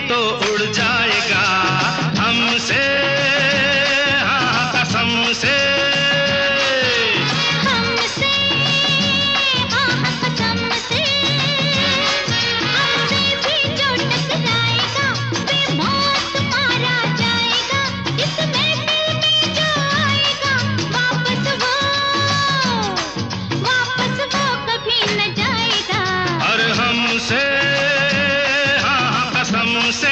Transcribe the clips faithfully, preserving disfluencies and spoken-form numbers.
तो उड़ जाएगा हमसे, हाँ कसम से। हमसे हाँ कसम से, हमसे भी जो टकराएगा बेमौत मारा जाएगा। इसमें दिल में जो आएगा वापस वो, वापस वो कभी न जाएगा। और हमसे हाँ कसम से।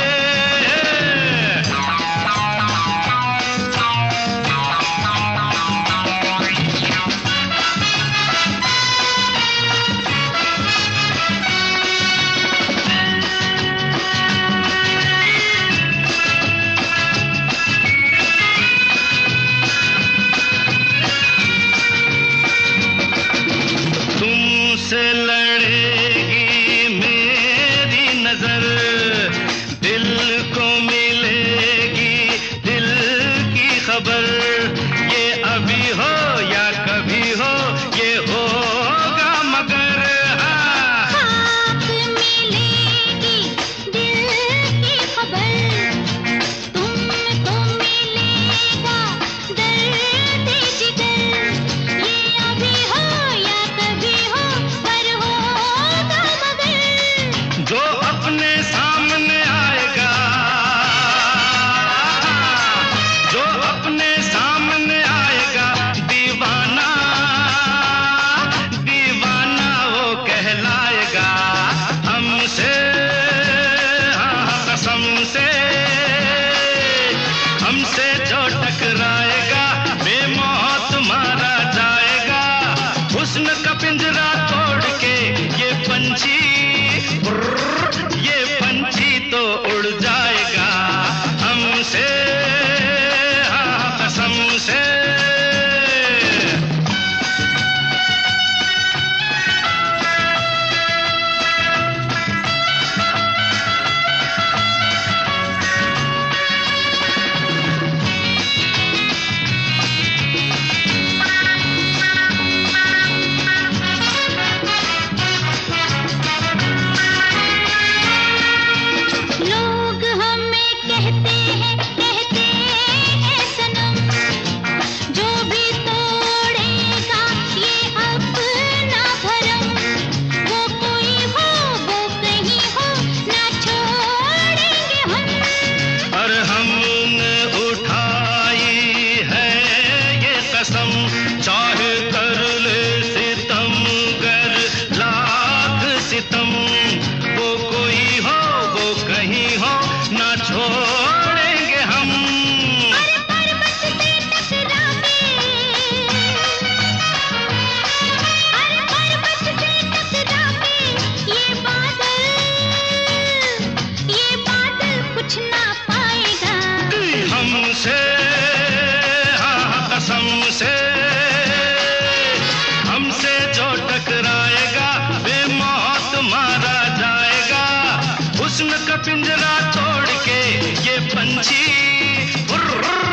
तुमसे लड़ेगी मेरी नजर, दिल को मिलेगी दिल की खबर। ये अभी हो या कभी हो ये होगा मगर, हाँ खाक मिलेगी दिल की खबर, तुमको मिलेगा दर्द जिगर। ये अभी हो या कभी हो पर होगा मगर। जो अपने सामने आएगा, जो अपने सामने आएगा दीवाना, दीवाना वो कहलाएगा हमसे, हाँ कसम से। हमसे जो टकराएगा बेमौत मारा जाएगा। हुस्न का पिंजरा तोड़ के ये पंछी, ब्रर, ये पंछी तो उड़ जाएगा हमसे, हाँ कसम से। लोग हमें कहते हैं, कहते हैं सनम, जो भी तोड़ेगा ये अपना भरम। वो कोई हो वो कहीं हो ना छोड़ेंगे हम। और हमने उठाई है ये कसम, चाहे कर ले सितम गर लाख सितम। वो कोई हो वो कहीं हो ना छोड़ेंगे हम। अरे पर्वत से टकरा के, अरे पर्वत से टकरा के ये बादल, ये बादल कुछ ना पाएगा। हमसे हाँ कसम से। हमसे जो टकराएगा बेमौत मारा जाएगा। हुस्न का पिंजरा तोड़ के ये पंछी